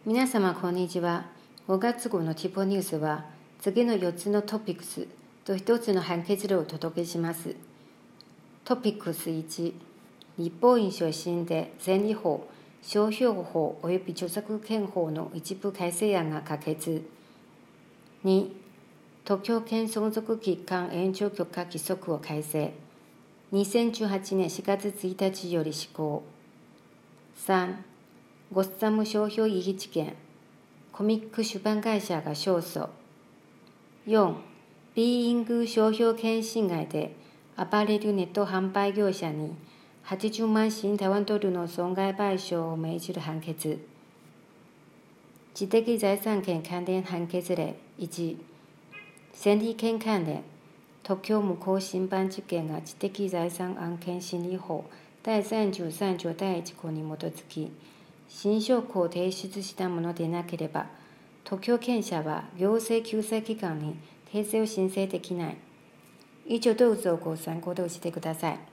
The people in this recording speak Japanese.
皆様こんにちは。5月号の TIPO ニュースは次の4つのトピックスと1つの判決例をお届けします。トピックス1、立法院所審で全日法、商標法及び著作権法の一部改正案が可決。2、特許権存続期間延長許可規則を改正。2018年4月1日より施行。3、ゴッサム商標異議事件、コミック出版会社が勝訴。4、ビーイング商標権侵害でアパレルネット販売業者に80万新台湾ドルの損害賠償を命じる判決。知的財産権関連判決例1、戦利権関連、特許無効審判事件が知的財産案件審理法第33条第1項に基づき、新証拠を提出したものでなければ、特許権者は行政救済機関に訂正を申請できない。以上どうぞご参考としてください。